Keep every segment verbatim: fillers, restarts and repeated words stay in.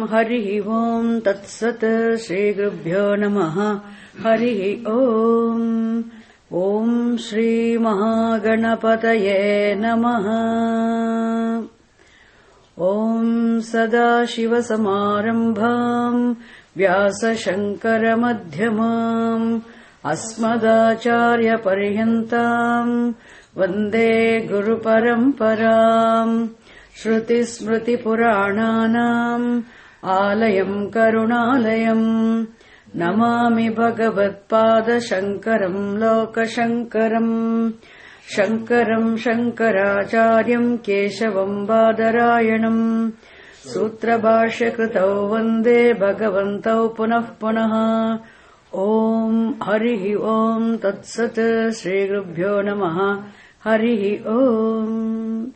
Harihi Om Tat Sat Shri Gurubhyo Namaha Harihi Om Om Shri Mahaganapataye Namaha Om Sadashiva Samarambham Vyasa Shankara Madhyamam Asmadacharya Paryantam Vande Guru Paramparam Shruti Smriti Purananam Alayam Karunalayam Namami Bhagavad Pada Shankaram Loka Shankaram Shankaram Shankaracharyam Keshavam Badarayanam Sutra Bhashya Kritau Vande Bhagavantau Punah Punaha Om Harihi Om Tat Sat Shri Gurubhyo Namaha Harihi Om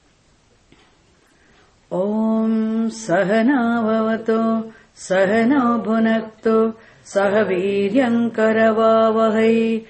Om Sahana Bhavato Sahana Bhunakto Sahaviryam Karavavahai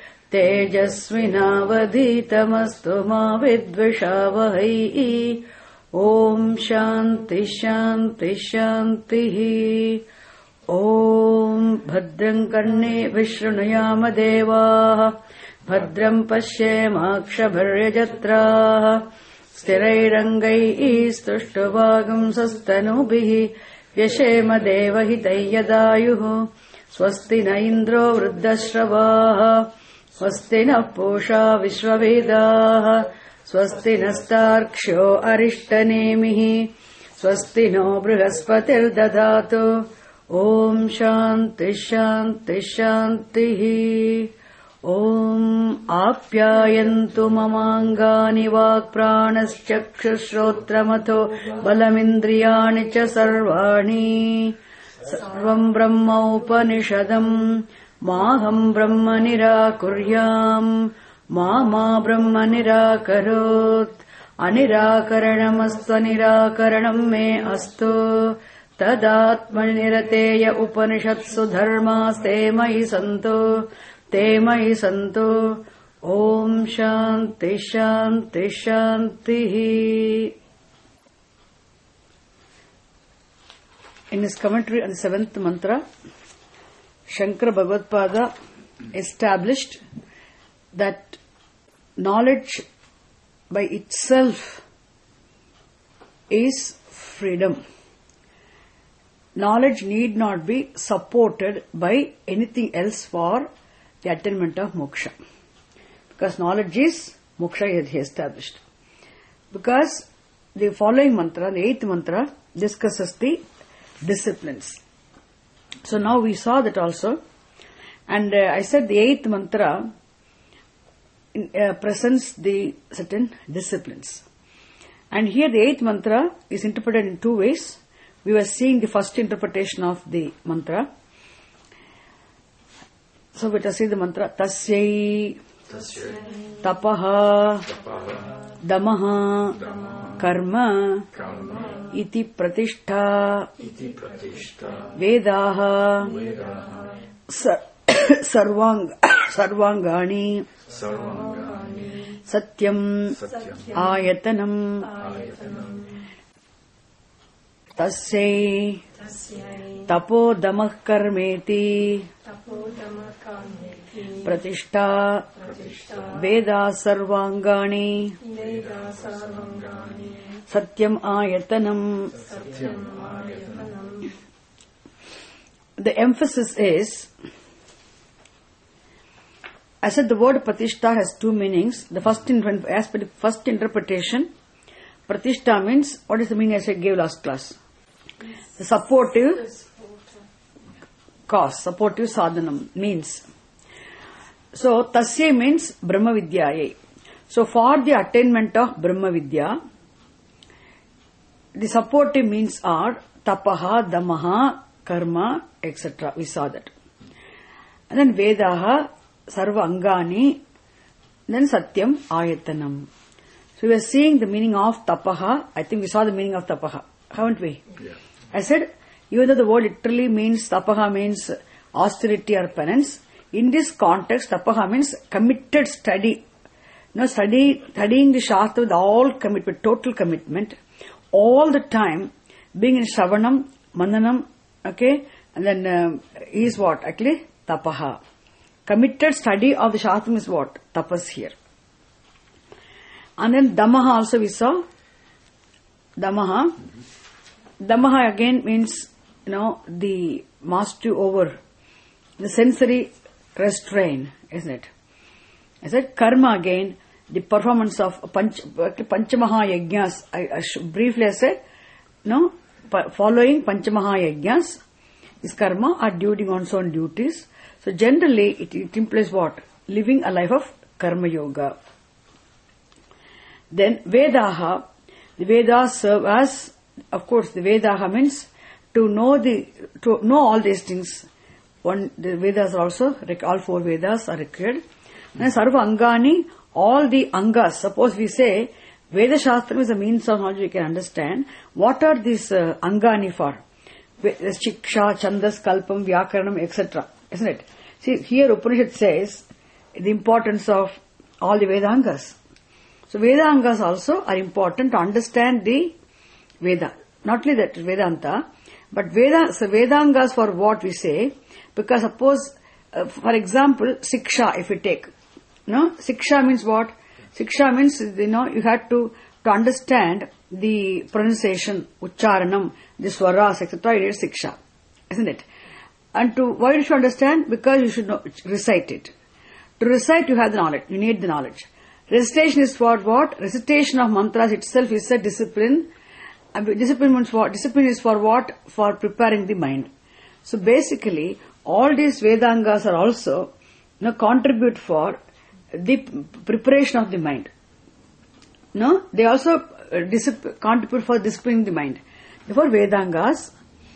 Tejasvinavadhitamastu ma vidvishavahai Om Shanti Shanti Shanti Om Bhadram Karne Vishrunayama Devaha Bhadram Pashyemakshabharyajatraha Sthirairangai Stushtvagam Sastanubihi Vyashema Devahitayadayuhu Swasti na Indro Vruddhashravaha Swasti na Pusha Vishwavedaha Swasti nastarksho Arishtanemihi Swasti no Brihaspati'r Dadatu Om Shanti Shanti Shanti Om Apyayantu Mamangani Vak Pranaschakshushrotramato Balamindriyani Cha Sarvani Sarvam Brahma Upanishadam Maham Brahma Nirakuryam Mama Brahma Nirakarot Anirakaranamastu Nirakaranam Me Astu Tadatmanirateya Upanishatsu Dharmas Te Mai Santo Te Mai Santo Om Shanti Shanti Shanti. In his commentary on the seventh mantra, Shankara Bhagavad-pada established that knowledge by itself is freedom. Knowledge need not be supported by anything else for the attainment of moksha. Because knowledge is moksha, he established. Because the following mantra, the eighth mantra, discusses the disciplines. So now we saw that also. And uh, I said the eighth mantra in, uh, presents the certain disciplines. And here the eighth mantra is interpreted in two ways. We were seeing the first interpretation of the mantra. So let us see the mantra. Tasyai, Tasyai Tapaha, Tapaha Damaha, Damaha Karma, Karma Iti Pratishtha, Iti Pratishtha Vedaha, Vedaha Sar, Sarvang, Sarvangani, Sarvangani Satyam, Satyam Ayatanam, Ayatanam Tasyai Tapo Damah Karmeti Pratishtha Veda Sarvangani Satyam Ayatanam. The emphasis is, I said the word Pratishtha has two meanings. The first, as per the first interpretation, Pratishtha means, what is the meaning as I gave last class? The supportive cause, supportive sadhanam means. So, Tasya means Brahma Vidyaye. So, for the attainment of Brahma Vidya, the supportive means are Tapaha, Damaha, Karma, et cetera. We saw that. And then Vedaha, Sarva Angani, then Satyam, Ayatanam. So, we are seeing the meaning of Tapaha. I think we saw the meaning of Tapaha, haven't we? Yeah. I said, even though the word literally means, Tapaha means austerity or penance, in this context, Tapaha means committed study. You know, study, studying the Shastra with all commitment, total commitment, all the time, being in Shravanam, mananam, okay, and then um, is what? Actually, tapaha. Committed study of the Shastram is what? Tapas here. And then damaha also we saw. Damaha. Mm-hmm. Damaha again means, you know, the mastery over the sensory restraint, isn't it? I said karma again, the performance of panch, Panchamaha Yajnas. I, I should, briefly I said, no, following Panchamaha Yajnas is karma or doing one's own duties. So generally it, it implies what? Living a life of karma yoga. Then Vedaha, the Vedas serve as, of course, the Vedaha means to know the, to know all these things. One, the Vedas are also, all four Vedas are required. And Sarva Angani, all the Angas. Suppose we say, Veda Shastram is a means of knowledge we can understand. What are these uh, Angani for? Shiksha, Chandas, Kalpam, Vyakaranam, et cetera. Isn't it? See, here Upanishad says the importance of all the Vedangas. So Vedangas also are important to understand the Veda. Not only that, Vedanta, but Veda, so Vedangas for what we say, because suppose, uh, for example, Siksha, if we take, no? Siksha means what? Siksha means, you know, you had to, to understand the pronunciation, Ucharanam, the Swaras, et cetera, it is Siksha. Isn't it? And to, why you should understand? Because you should know, recite it. To recite, you have the knowledge, you need the knowledge. Recitation is for what? Recitation of mantras itself is a discipline. Discipline means what? Discipline is for what? For preparing the mind. So basically, all these Vedangas are also, you know, contribute for the preparation of the mind. No? They also uh, discipl- contribute for disciplining the mind. Therefore, Vedangas.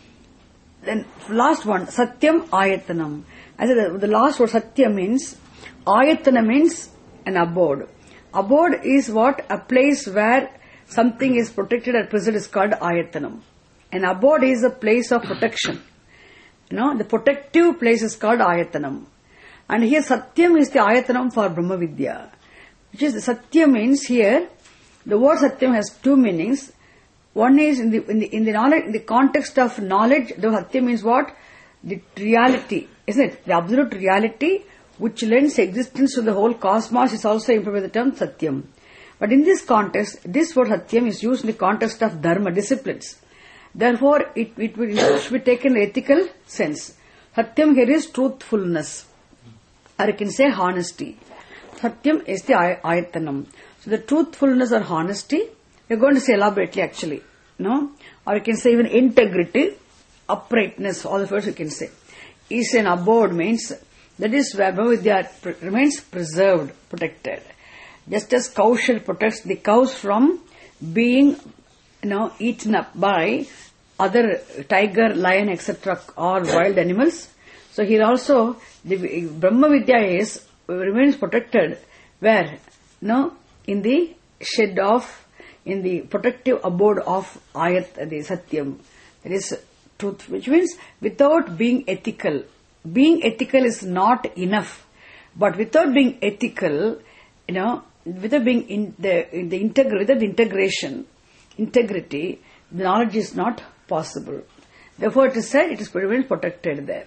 Then last one, Satyam Ayatanam. I said the, the last word Satya means, Ayatana means an abode. Abode is what? A place where something is protected and preserved is called Ayatanam. An abode is a place of protection. You know, the protective place is called Ayatanam. And here Satyam is the Ayatanam for Brahma Vidya. Which is, Satya means here, the word Satyam has two meanings. One is in the, in the, in the knowledge, in the context of knowledge, the Satya means what? The reality, isn't it? The absolute reality which lends existence to the whole cosmos is also implied by the term Satyam. But in this context, this word Satyam is used in the context of Dharma, disciplines. Therefore, it, it, will, it should be taken in ethical sense. Satyam here is truthfulness. Or you can say honesty. Satyam is the Ayatanam. So the truthfulness or honesty, we are going to say elaborately actually. No? Or you can say even integrity, uprightness, all the words you can say. Is an abode means that is where Brahma Vidya remains preserved, protected. Just as Kaushal protects the cows from being, you know, eaten up by other tiger, lion, et cetera, or wild animals. So here also the Brahma Vidya is remains protected where, you know, in the shed of, in the protective abode of Ayat, the Satyam. That is truth, which means without being ethical. Being ethical is not enough, but without being ethical, you know, without being in the in the integr without the integration, integrity, the knowledge is not possible. Therefore, it is said it is remains protected there.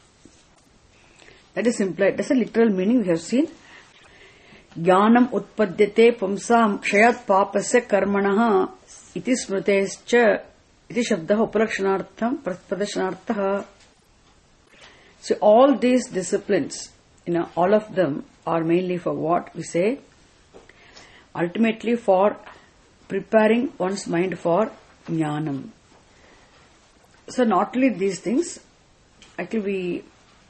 That is implied. That's a literal meaning we have seen. Jnanam utpadyate pumsam kshayat papasya karmanaha iti smritescha iti shabdaha upalakshanartham prapadashanarthaha. So all these disciplines, you know, all of them are mainly for what? We say, ultimately for preparing one's mind for jnanam. So not only these things, actually we,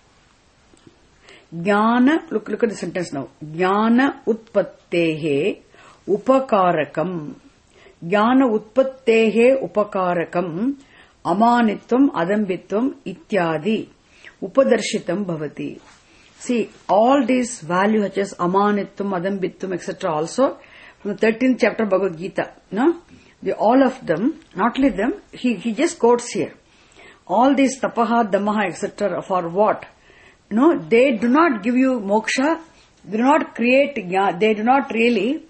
jnana, look, look at the sentence now. Jnana utpattehe upakarakam. Jnana utpattehe upakarakam amanitvam adambitvam ityadi. Upadarshitam bhavati. See, all these values such as amanitvam, adambitvam, et cetera also from the thirteenth chapter of Bhagavad Gita, no? The, all of them, not only them, he, he just quotes here. All these tapaha, damaha, et cetera for what? No, they do not give you moksha, they do not create, they do not really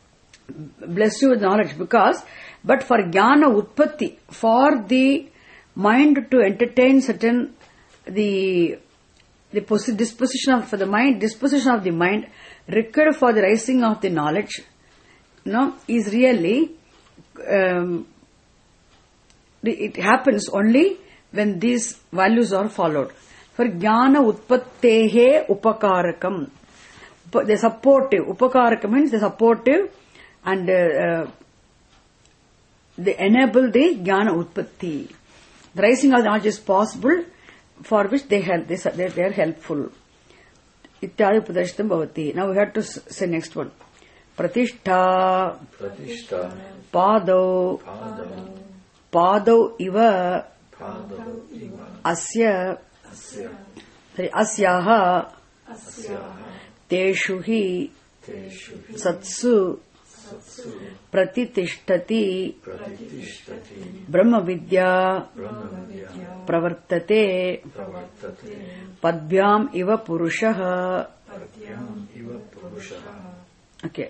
bless you with knowledge because, but for jnana utpatti, for the mind to entertain certain the the posi- disposition of for the mind disposition of the mind required for the rising of the knowledge, you know, is really um, it happens only when these values are followed. For jnana utpattehe upakarakam, the supportive upakarakam means the supportive and uh, uh, they enable the jnana utpatti. The rising of the knowledge is possible, for which they help. They, they, they are helpful. Ityadi pradashtam bhavati. Now we have to say next one. Pratishtha. Pratishtha. Padau. Padau. Padau iva. Padau iva. Asya. Asya. Sorry, asyaha. Asyaha. Teshu hi. Teshu hi. Satsu. Satsu. Pratitishthati. Pratitishthati. Brahma vidya. Brahma vidya. Pravartate. Pravartate. Padbyam iva purushaha. Padbyam iva purushaha. Okay.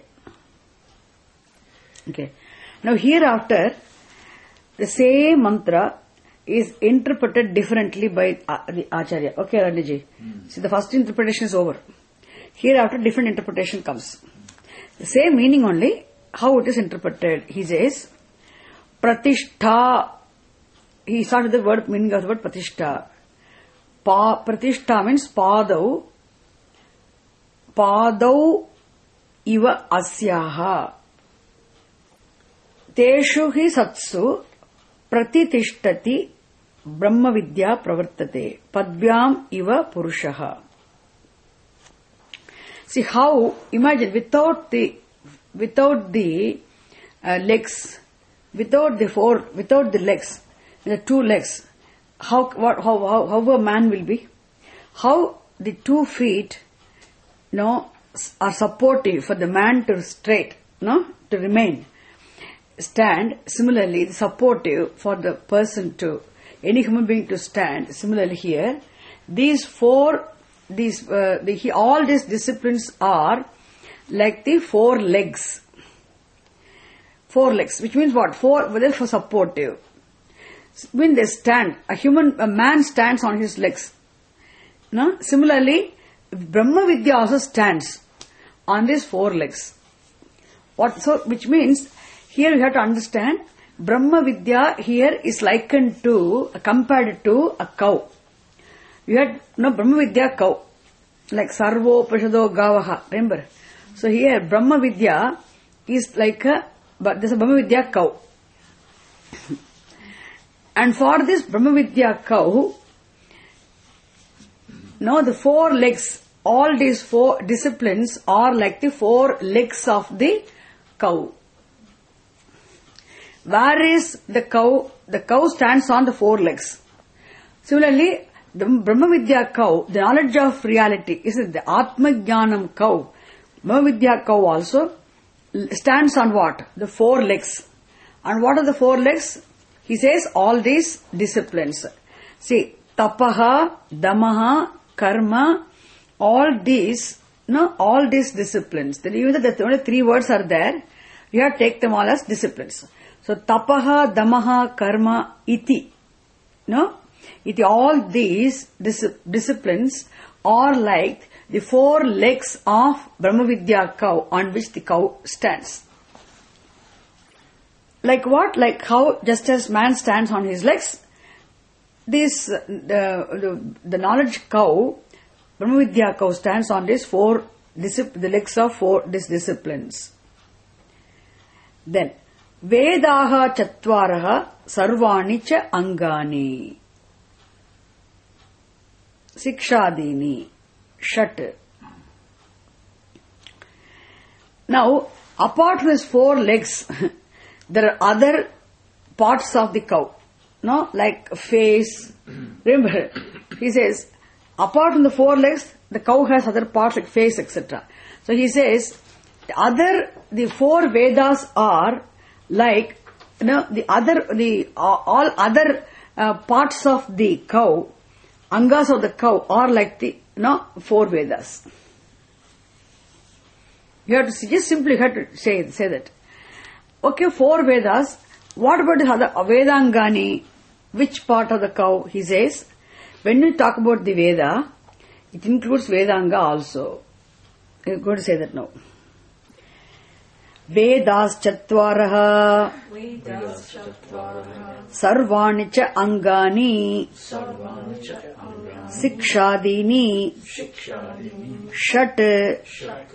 Okay. Now hereafter, the same mantra is interpreted differently by uh, the Acharya. Okay, Raniji. Hmm. See, the first interpretation is over. Hereafter, different interpretation comes. The same meaning only, how it is interpreted. He says, Pratishtha. He started the word, meaning of the word Pratishtha. Pa, Pratishtha means Padau. Padau iva asyaha. Teshu hi satsu pratitishthati brahma vidya pravartate. Padbyam iva purushaha. See how, imagine, without the, without the uh, legs, without the four, without the legs, the two legs, how, what, how, how, how a man will be? How the two feet, you know, are supportive for the man to straight, no, to remain, stand. Similarly, supportive for the person to, any human being to stand. Similarly here, these four, these, uh, the, all these disciplines are like the four legs. Four legs, which means what? Four, well, for supportive. When they stand, a human, a man stands on his legs. No? Similarly, Brahma Vidya also stands on these four legs. What? So, which means, here you have to understand, Brahma Vidya here is likened to, compared to a cow. You had, no, Brahma Vidya cow, like Sarvo Prashado Gavaha, remember? So here, Brahma Vidya is like a, but this is a Brahma Vidya cow. And for this Brahma Vidya cow, now the four legs, all these four disciplines are like the four legs of the cow. Where is the cow? The cow stands on the four legs. Similarly, the Brahma Vidya cow, the knowledge of reality, is the Atma Jnanam cow. Brahma Vidya cow also stands on what? The four legs. And what are the four legs? He says all these disciplines. See, tapaha, damaha, karma, all these, no, all these disciplines. Even though the only three words are there, you have to take them all as disciplines. So, tapaha, damaha, karma, iti. No? Iti, all these dis- disciplines are like the four legs of Brahma Vidya cow on which the cow stands. Like what? Like how, just as man stands on his legs, this, uh, the, the knowledge cow, Brahma Vidya cow stands on these four, discip- the legs of four these disciplines. Then, Vedaha Chatvaraha Sarvani Cha Angani Sikshadini Shat. Now, apart from his four legs, there are other parts of the cow, no, like face. Remember, he says, apart from the four legs, the cow has other parts like face, et cetera. So he says, the other, the four Vedas are like, you know, the other, the uh, all other uh, parts of the cow, angas of the cow are like the, you know, four Vedas. You have to see, just simply have to say say that. Okay, four Vedas. What about the other Vedangani? Which part of the cow? He says, when we talk about the Veda, it includes Vedanga also. We're going to say that now. Vedas chatvaraha Vedas chatvaraha sarvani cha angani sarvani cha angani sikshadini shikshadini shat shat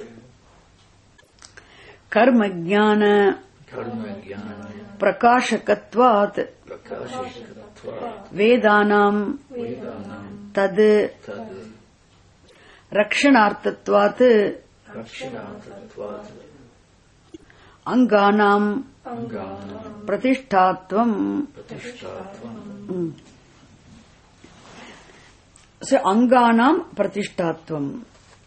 karma jnana karma jnana prakashakatvat prakashikatva vedanam vedanam tad tad rakshanartatvat rakshinatvatvat anganam anganam pratishtatvam. pratishtatvam. So anganam pratishtatvam.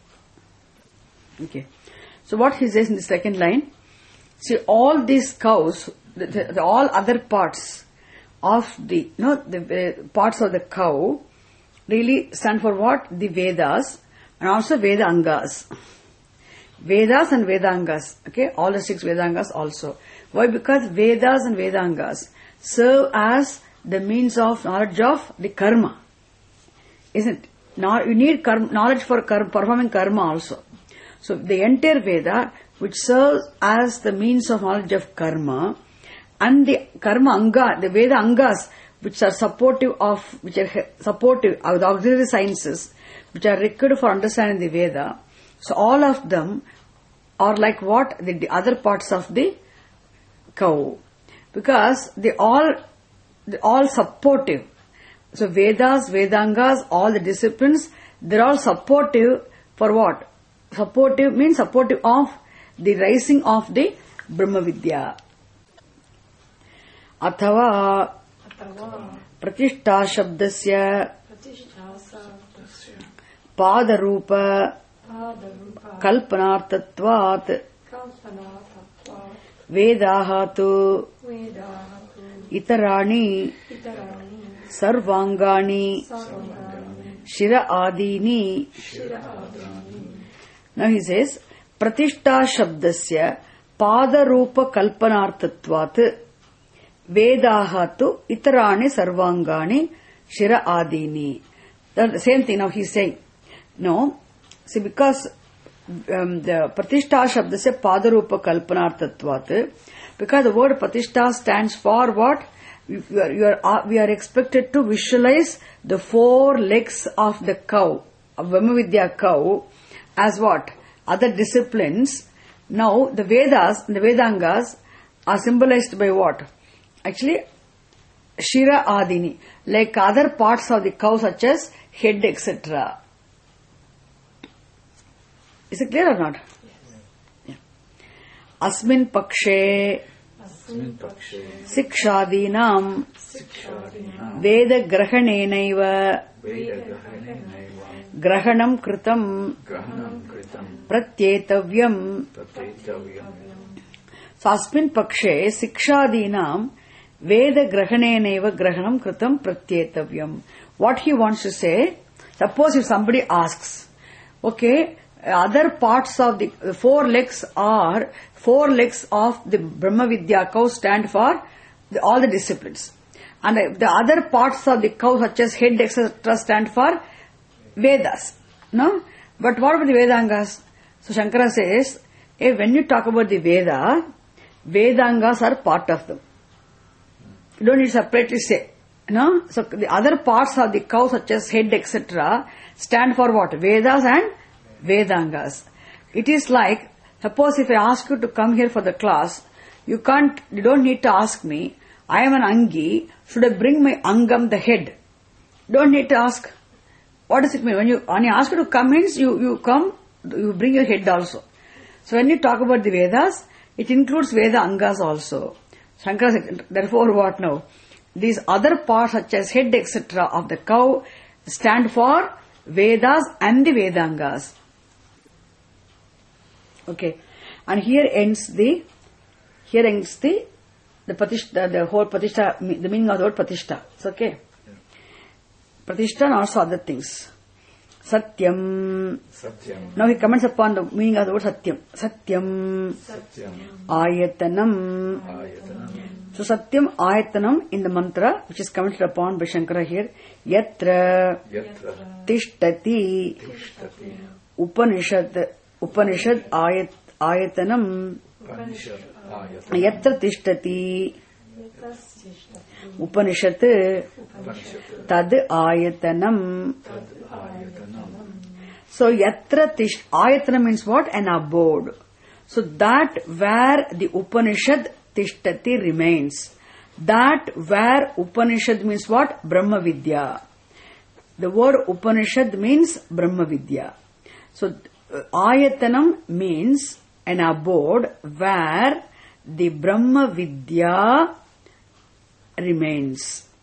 Okay. So what he says in the second line, see all these cows, the, the, the all other parts of the, you know, the uh, parts of the cow really stand for what? The Vedas and also Vedangas. Vedas and Vedangas. Okay, all the six Vedangas also. Why? Because Vedas and Vedangas serve as the means of knowledge of the karma. Isn't it? Now you need karma, knowledge for karma, performing karma also. So the entire Veda, which serves as the means of knowledge of karma, and the karma anga, the Veda angas, which are supportive of, which are supportive of the auxiliary sciences, which are required for understanding the Veda. So all of them are like what? The, the other parts of the cow. Because they all, they all supportive. So Vedas, Vedangas, all the disciplines, they're all supportive for what? Supportive means supportive of the rising of the Brahma Vidya. Athava Pratishta Shabdasya Padarupa Kalpanartatvat Vedahatu Itarani Sarvangani Shira Adini. Now he says, Pratishta Shabdasya Padarupa Kalpanartatvat Vedahatu Itarani Sarvangani Shira Adini. The same thing now he's saying. No, see, because um, the Pratishta Shabdasya Padarupa Kalpanartatvat, because the word Pratishta stands for what? You are, you are, we are expected to visualize the four legs of the cow, of Brahma Vidya cow, as what? Other disciplines. Now, the Vedas, the Vedangas are symbolized by what? Actually, Shira Adini, like other parts of the cow such as head, et cetera. Is it clear or not? Yes. Yeah. Asmin Pakshe Asmin pakshe Sikshadinam sikshadinam Veda Grahanenaiva Veda grahanenaiva Grahanam Kritam grahanam kritam Pratyetavyam. pratetavyam. So Asmin Pakshe Sikshadinam Veda Grahanenaiva Grahanam Kritam Pratyetavyam. What he wants to say, suppose if somebody asks, okay, other parts of the, the four legs are, four legs of the Brahma Vidya cow stand for the, all the disciplines. And the, the other parts of the cow such as head, et cetera stand for Vedas. No? But what about the Vedangas? So Shankara says, hey, when you talk about the Veda, Vedangas are part of them. You don't need to separately say. No? So the other parts of the cow such as head, et cetera stand for what? Vedas and Vedangas. It is like, suppose if I ask you to come here for the class, you can't, you don't need to ask me, I am an Angi, should I bring my Angam, the head? Don't need to ask. What does it mean? When you, when you ask you to come means you, you come, you bring your head also. So when you talk about the Vedas, it includes Veda Angas also. Shankara said, therefore what now? These other parts such as head, et cetera of the cow stand for Vedas and the Vedangas. Okay. And here ends the, here ends the, the Pratishta, the whole Pratishta, the meaning of the word Pratishta. It's okay. Pratishta and also other things. Satyam. Satyam. Now he comments upon the meaning of the word Satyam. Satyam. Satyam. Ayatanam. Ayatanam. So Satyam Ayatanam in the mantra, which is commented upon by Shankara here, Yatra Yatra Tishtati Tishtati Upanishad Upanishad Ayat Ayatanam Upanishad Ayat Yatra Tishtati Upanishad Upanishad Tad Ayatanam. Tad Ayatanam. So Yatra Tish Ayatana means what? An abode. So that where the Upanishad Tishtati remains. That where Upanishad means what? Brahma Vidya. The word Upanishad means Brahma Vidya. So uh, Ayatanam means an abode where the Brahma Vidya remains.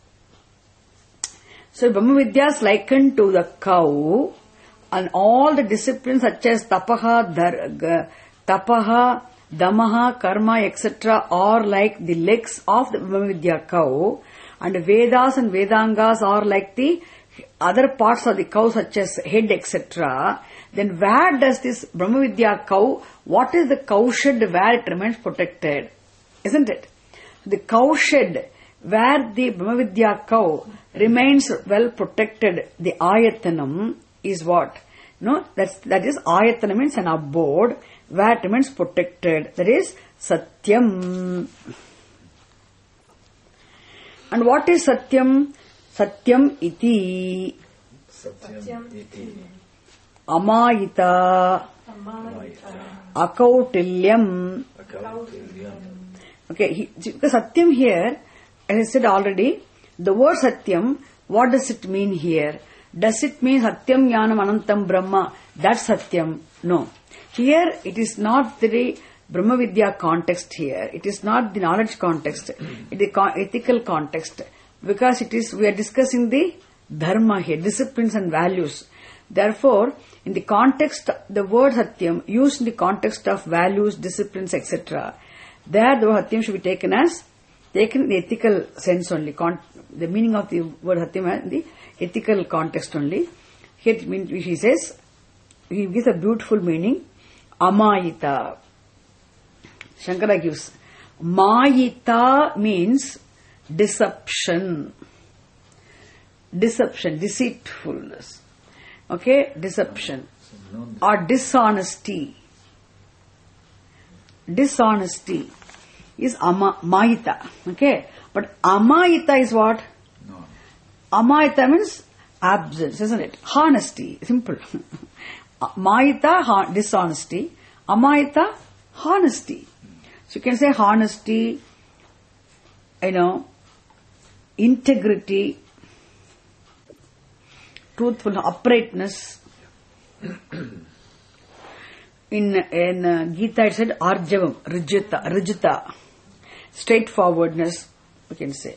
So Brahma Vidya is likened to the cow, and all the disciplines such as Tapaha, Dhar, Tapaha, Damaha, Karma, et cetera are like the legs of the Brahma Vidya cow, and Vedas and Vedangas are like the other parts of the cow such as head, et cetera. Then where does this Brahma Vidya cow, what is the cow shed where it remains protected? Isn't it? The cow shed where the Brahma Vidya cow remains well protected, the Ayatanam is what? No, that's, that is Ayatanam means an abode where it remains protected. That is Satyam. And what is Satyam? Satyam iti Satyam iti Amayita Amayita Akautilyam. Akautilyam. Okay, he, because Satyam here, as I said already, the word Satyam, what does it mean here? Does it mean Satyam Jnanam Anantam Brahma? That's Satyam. No. Here it is not the Brahma Vidya context here. It is not the knowledge context. It is con- ethical context. Because it is, we are discussing the dharma here, disciplines and values. Therefore, in the context, the word Satyam, used in the context of values, disciplines, et cetera, there the word Satyam should be taken as, taken in the ethical sense only. Con- the meaning of the word Satyam in the ethical context only. Here it means, he says, he gives a beautiful meaning, Amayita. Shankara gives, Mayita means deception. Deception, deceitfulness. Okay, deception. Or dishonesty. Dishonesty is ama, Mayita. Okay, but Amayita is what? No. Amayita means absence, isn't it? Honesty, simple. Mayita, ha- dishonesty. Amayita, honesty. So you can say honesty, you know, integrity, truthfulness, uprightness. In in uh, Gita it said arjavam, rijita, rijita, straightforwardness, we can say.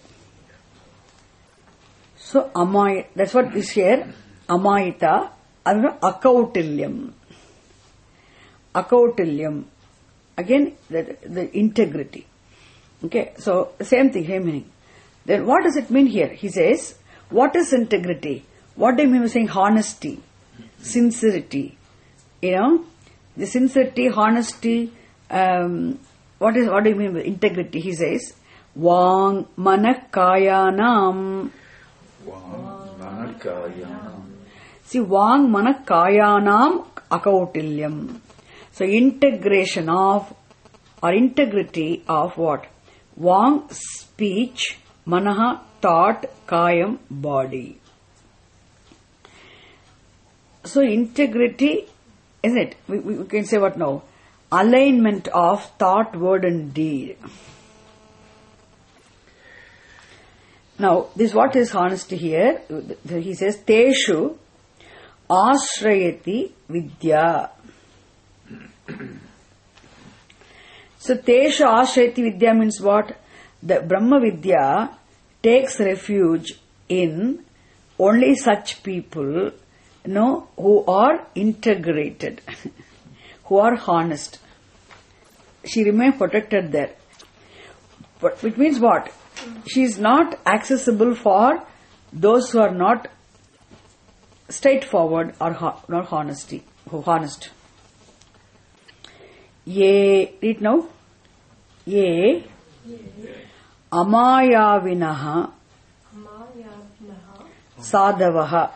So amay, that's what is here. Amayita, and akautilyam. Akautilyam. Again, the, the integrity. Okay, so same thing, same meaning. Then what does it mean here? He says, what is integrity? What do you mean by saying honesty, sincerity? You know, the sincerity, honesty. Um, what is? What do you mean by integrity? He says, Vang manakayanam. Vang manakayanam. See, Vang manakayanam akautilyam. So integration of or integrity of what? Vang, speech, manaha, thought, kayam, body. So integrity, is it? We, we, we can say what now? Alignment of thought, word and deed. Now, this what is honesty here? He says, Teshu ashrayati vidya. So, Tesha Ashrayati Vidya means what? The Brahma Vidya takes refuge in only such people, you know, who are integrated, who are honest. She remains protected there. But it means what? She is not accessible for those who are not straightforward or ho- not honesty, who honest. Ye, read now. Ye Amayavinaha Sadavaha.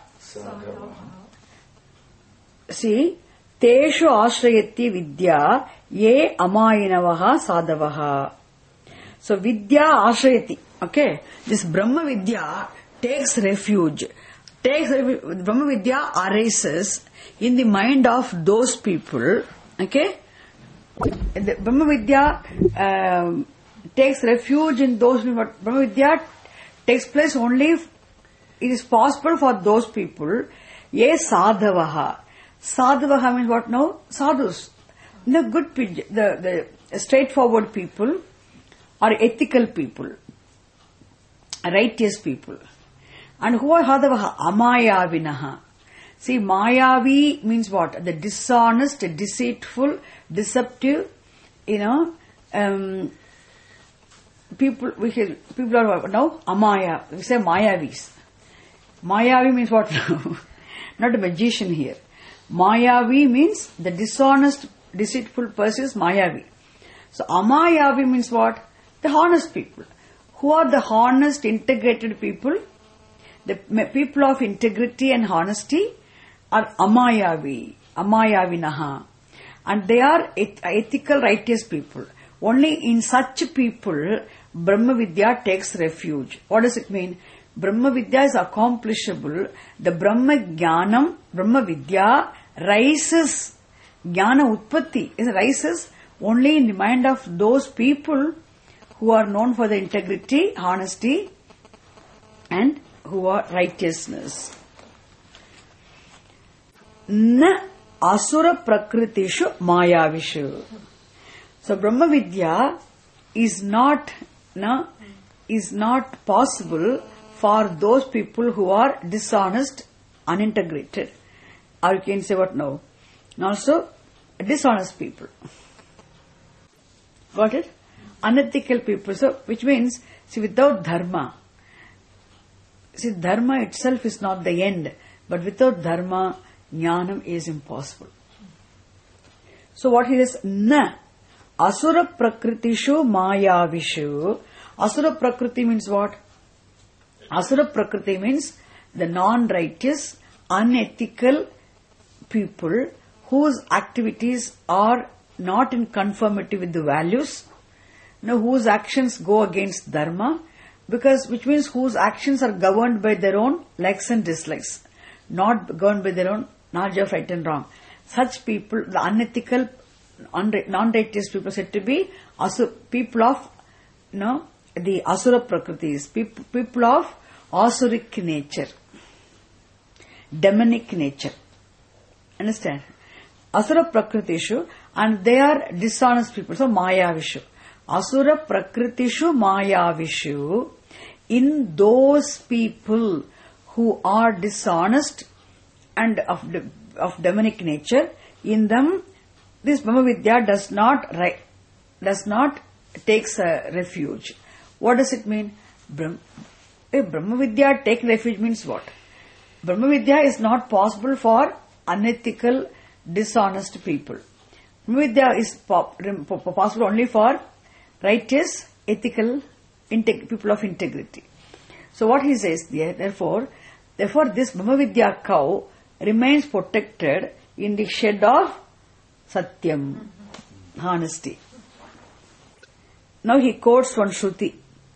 See, Teshu Ashrayati Vidya Ye Amayinavaha Sadavaha. So Vidya Ashrayati. Okay. This Brahma Vidya takes refuge. Takes refuge. Brahma Vidya arises in the mind of those people. Okay. The Brahma Vidya um, takes refuge in those people. But Brahma Vidya takes place only if it is possible for those people. Ye Sadhavaha. Sadhavaha means what now? Sadhus. The good people, the, the straightforward people or ethical people, righteous people. And who are Sadhavaha? Amayavinaha. See, Mayavi means what? The dishonest, deceitful, deceptive, you know, um, people, we say, people are now Amaya, we say Mayavis. Mayavi means what now? Not a magician here. Mayavi means the dishonest, deceitful person is Mayavi. So Amayavi means what? The honest people. Who are the honest, integrated people? The people of integrity and honesty are Amayavi, Amayavinaha. And they are ethical, righteous people. Only in such people, Brahma Vidya takes refuge. What does it mean? Brahma Vidya is accomplishable. The Brahma Jnanam, Brahma Vidya rises, Jnana Utpatti, it rises only in the mind of those people who are known for the integrity, honesty, and who are righteousness. Na asura prakritishu mayavishu. So Brahma Vidya is not, na, is not possible for those people who are dishonest, unintegrated. Or you can say what now? And also, dishonest people. Got it? Unethical people. So, which means, see, without dharma, see, dharma itself is not the end, but without dharma, jnanam is impossible. So, what he says, na, asura prakritishu mayavishu. Asura prakriti means what? Asura prakriti means the non-righteous, unethical people whose activities are not in conformity with the values, no, whose actions go against dharma, because which means whose actions are governed by their own likes and dislikes, not governed by their own knowledge of right and wrong. Such people, the unethical, non-righteous people, said to be asura, people of, you know, the asura prakritis, people, people of asuric nature, demonic nature. Understand? Asura prakritishu, and they are dishonest people. So mayavishu. Asura prakritishu mayavishu. In those people who are dishonest and of de- of demonic nature, in them this Brahma Vidya does not ri- does not takes a refuge. What does it mean? Brahm- if Brahma Vidya take refuge means what? Brahma Vidya is not possible for unethical, dishonest people. Brahma Vidya is pop- possible only for righteous, ethical, integ- people of integrity. So what he says there, therefore, therefore this Brahma Vidya cow remains protected in the shed of Satyam, mm-hmm. honesty. Now he quotes one Shruti.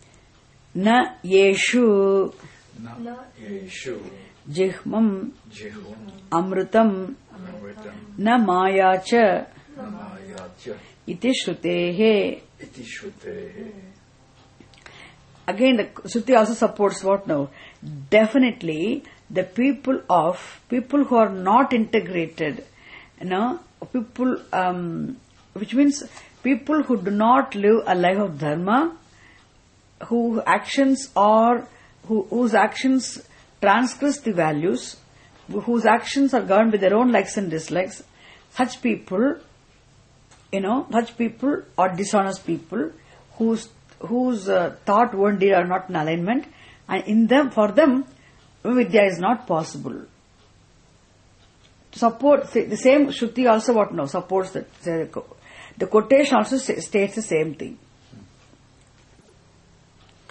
Na yeshu Na yeshu jihmam jihum amrutam amritam na maya cha na maya cha iti shrutehe. iti shrutehe. Again, the Shruti also supports what now? Definitely, the people of, people who are not integrated, you know, people, um, which means people who do not live a life of dharma, whose actions are, who, whose actions transgress the values, whose actions are governed by their own likes and dislikes, such people, you know, such people are dishonest people whose whose uh, thought, word, deed are not in alignment, and in them, for them, Vidya is not possible. Support the same Shruti also what now supports that the quotation also states the same thing.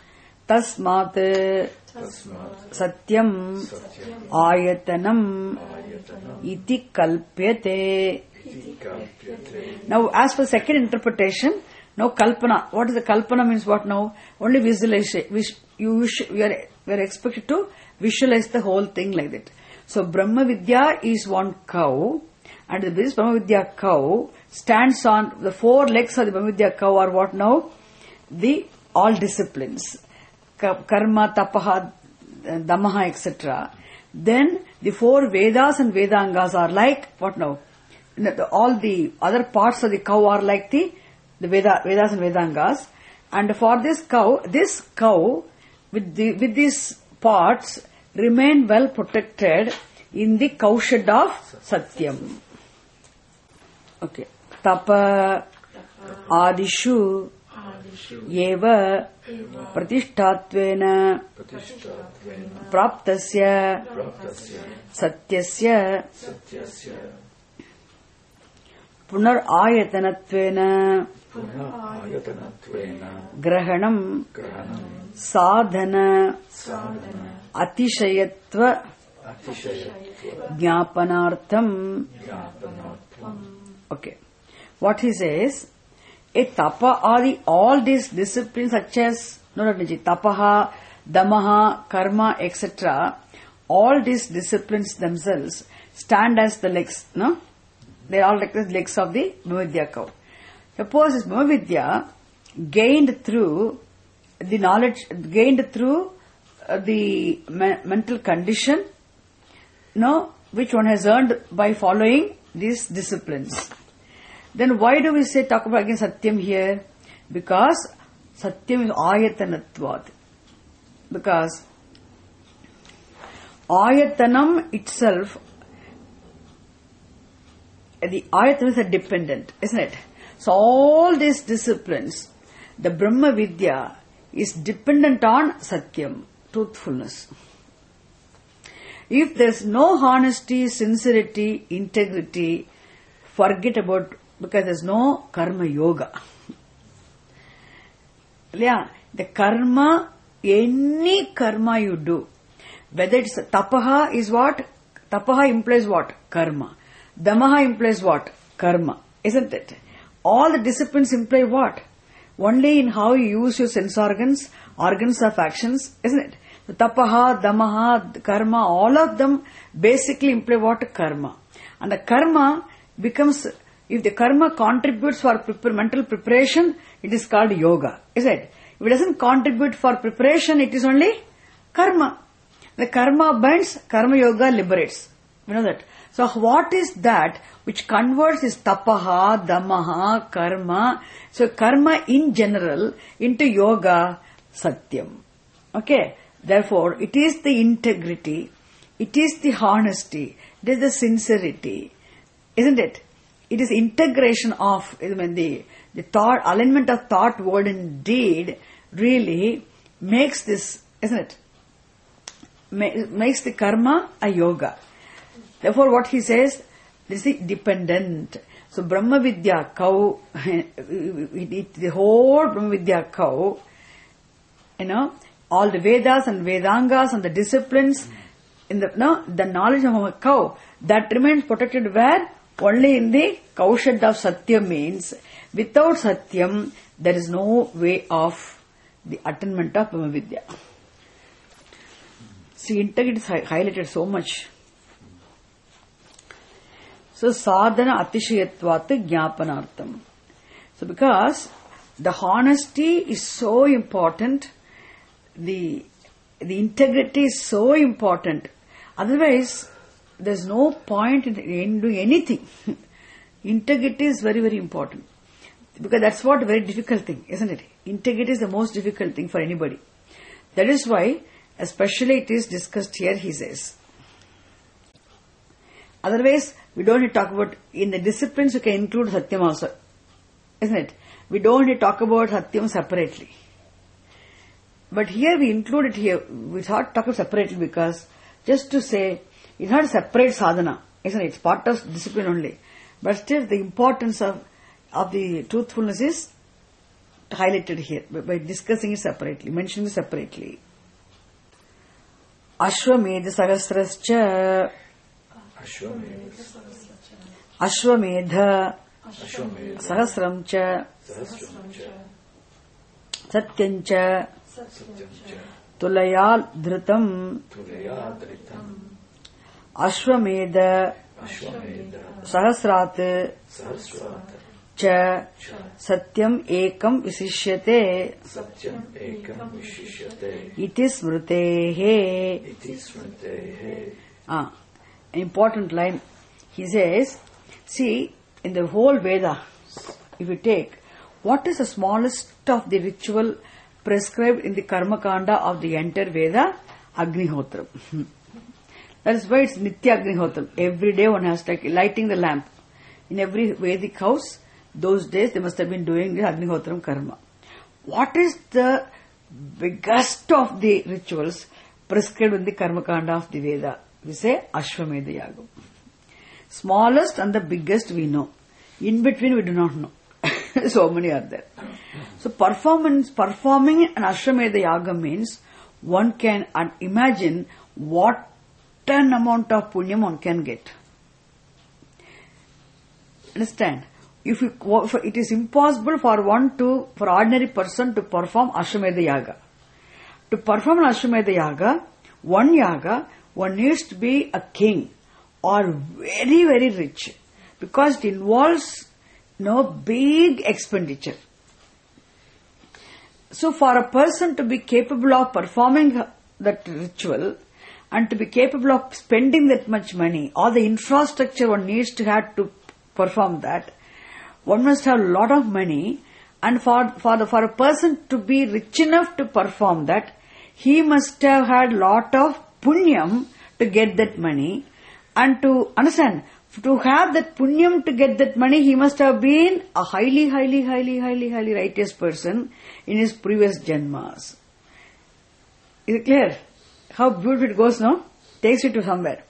Tasmat Tasmat Satyam Satyam Ayatanam Ayatanam Iti Kalpyate. Iti Kalpyate. Now, as for second interpretation, now Kalpana. What is the Kalpana means? What now? Only visualization. Vis- you, wish- we are we are expected to visualize the whole thing like that. So, Brahma Vidya is one cow, and this Brahma Vidya cow stands on the four legs of the Brahma Vidya cow are what now? The all disciplines. Ka- Karma, Tapaha, Damaha, et cetera. Then the four Vedas and Vedangas are like what now? The- the- All the other parts of the cow are like the, the Veda, Vedas and Vedangas. And for this cow, this cow with the with these parts remain well protected in the cowshed of Satyam. Okay. Tapa Adishu Eva Pratishtatvena Pratishthatvena Praptasya Praptasya Satyasya Satyasya Punar Ayatanatvena Punah Ayatanatvena Grahanam Grahanam Sadhana Sadhana Atishayatva Atishayatva Jnapanartham. Jnapanatvam. Okay. What he says, a tapa adi, all these disciplines such as, no, no, Niji, tapaha, damaha, karma, et cetera, all these disciplines themselves stand as the legs, no? They are like the legs of the Brahmavidya cow. Suppose this Brahmavidya gained through the knowledge, gained through uh, the me- mental condition, no, which one has earned by following these disciplines. Then why do we say talk about again Satyam here? Because Satyam is Ayatanatvad. Because Ayatanam itself, the Ayatanam is a dependent, isn't it? So all these disciplines, the Brahma Vidya is dependent on Satyam, truthfulness. If there's no honesty, sincerity, integrity, forget about, because there's no karma yoga. Yeah, the karma, any karma you do, whether it's tapaha is what? Tapaha implies what? Karma. Damaha implies what? Karma. Isn't it? All the disciplines imply what? Only in how you use your sense organs, organs of actions, isn't it? So, tapaha, damaha, karma, all of them basically imply what? Karma. And the karma becomes, if the karma contributes for prepar- mental preparation, it is called yoga, is it? If it doesn't contribute for preparation, it is only karma. The karma binds, karma yoga liberates. You know that. So what is that which converts is tapaha, damaha, karma. So karma in general into yoga, satyam. Okay. Therefore, it is the integrity, it is the honesty, it is the sincerity, isn't it? It is integration of, I mean, the, the thought, alignment of thought, word and deed really makes this, isn't it? Ma- makes the karma a yoga. Therefore, what he says, this is dependent. So, Brahma Vidya cow, the whole Brahma Vidya cow, you know, all the Vedas and Vedangas and the disciplines, in the no, the knowledge of a cow, that remains protected where? Only in the cowshed of Satyam means, without Satyam, there is no way of the attainment of Brahma Vidya. See, integrity is hi- highlighted so much. So, sadhana atishayatvat jnapanartham. So, because the honesty is so important, the the integrity is so important. Otherwise, there's no point in, in doing anything. Integrity is very, very important. Because that's what a very difficult thing, isn't it? Integrity is the most difficult thing for anybody. That is why, especially it is discussed here, he says. Otherwise, we don't need to talk about, in the disciplines you can include Satyam also. Isn't it? We don't need to talk about Satyam separately. But here we include it here. We thought to talk about separately because just to say, it's not a separate sadhana. Isn't it? It's part of discipline only. But still the importance of, of the truthfulness is highlighted here by, by discussing it separately, mentioning it separately. Ashwamedha Sahasrascha Ashwamedha Sahasram cha Satyam cha Tulayal Dhritam Ashwamedha Sahasrat cha Satyam ekam visishyate iti smritehe. Ah, an important line. He says, see, in the whole Veda, if you take, what is the smallest of the ritual prescribed in the Karma Kanda of the entire Veda? Agnihotram. That is why it's Nitya Agnihotram. Every day one has to, like lighting the lamp. In every Vedic house, those days they must have been doing the Agnihotram karma. What is the biggest of the rituals prescribed in the Karma Kanda of the Veda? We say Ashwamedha Yagam. Smallest and the biggest we know. In between we do not know. So many are there. So performance, performing an Ashwamedha Yaga means one can imagine what an amount of punyam one can get. Understand? If you, it is impossible for one to, for ordinary person to perform Ashwamedha Yaga. To perform an Ashwamedha Yaga, one Yaga, one needs to be a king or very, very rich, because it involves no big expenditure. So for a person to be capable of performing that ritual and to be capable of spending that much money, all the infrastructure one needs to have to perform that, one must have a lot of money, and for for the for a person to be rich enough to perform that, he must have had lot of punyam to get that money, and to understand, to have that punyam to get that money, he must have been a highly, highly, highly, highly, highly righteous person in his previous janmas. Is it clear? How beautiful it goes now? Takes you to somewhere.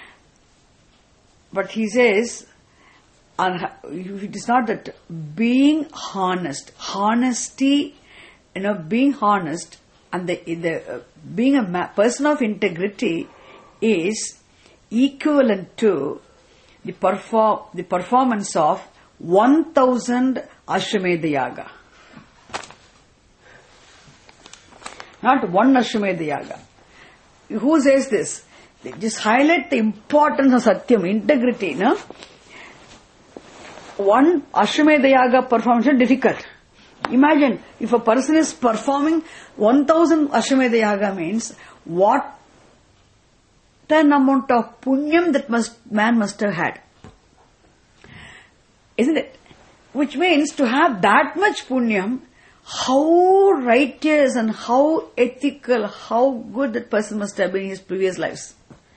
But he says, it is not that being honest, honesty, you know, being honest and the, the uh, being a ma- person of integrity is equivalent to the perform the performance of one thousand Ashwamedha Yaga. Not one Ashwamedha Yaga. Who says this? They just highlight the importance of Satyam, integrity, no? One Ashwamedha Yaga performance is difficult. Imagine, if a person is performing one thousand Ashwamedha Yaga means, what an amount of punyam that must man must have had. Isn't it? Which means, to have that much punyam, how righteous and how ethical, how good that person must have been in his previous lives.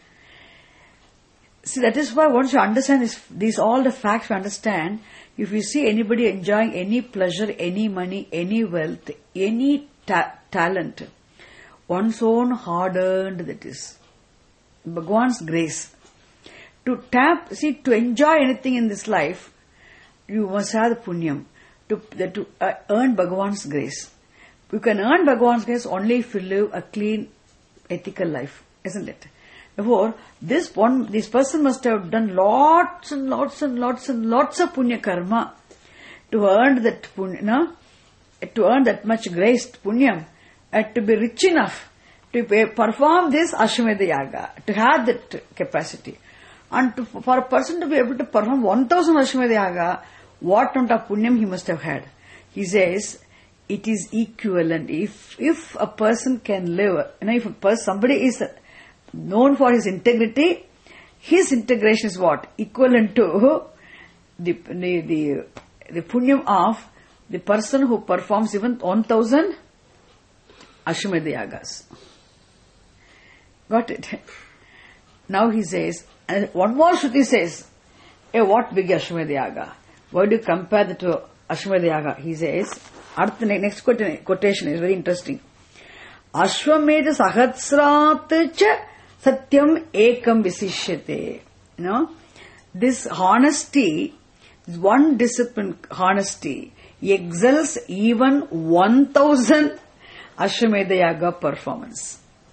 See, that is why once you understand this, these all the facts you understand, if you see anybody enjoying any pleasure, any money, any wealth, any ta- talent, one's own hard-earned, that is, Bhagwan's grace. To tap, see, to enjoy anything in this life, you must have the punyam. To, to uh, earn Bhagwan's grace. You can earn Bhagwan's grace only if you live a clean, ethical life, isn't it? Therefore, this one, this person must have done lots and lots and lots and lots of punya karma to earn that punya, no? To earn that much grace, punyam, and to be rich enough to perform this Ashwamedha Yaga, to have that capacity. And to, for a person to be able to perform one thousand Ashwamedha Yaga, what amount of punyam he must have had? He says, it is equivalent. If if a person can live, you know, if a person, somebody is known for his integrity, his integration is what? Equivalent to the the the, the punyam of the person who performs even one thousand Ashwamedha Yagas. Got it? Now he says, and one more Shruti says, hey, what big Ashwamedha Yaga? Why do you compare that to Ashwamedha Yaga? He says, the next quotation is very interesting. Ashwamedha Sahasrat cha Satyam ekam visishyate. You know, this honesty, this one discipline, honesty, excels even one thousand Ashwamedha Yaga performance.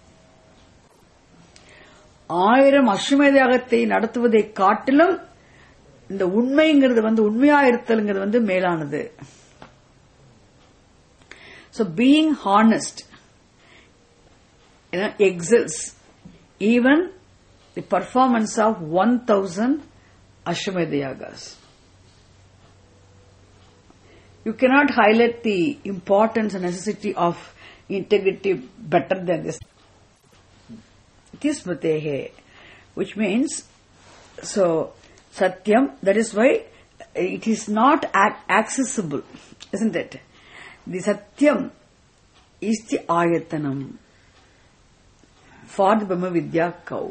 ஆயிரம் அஸ்வமேத யாகத்தை நடத்துவதை காட்டிலும் இந்த உண்மைங்கிறது வந்து உண்மையா இருத்தல்ங்கிறது வந்து மேலானது. So being honest, you know, excels even the performance of one thousand Ashwamedha Yagas. You cannot highlight the importance and necessity of integrity better than this. Tismatehe, which means, so, Satyam, that is why it is not accessible, isn't it? The Satyam is the Ayatanam for the Brahma Vidya cow.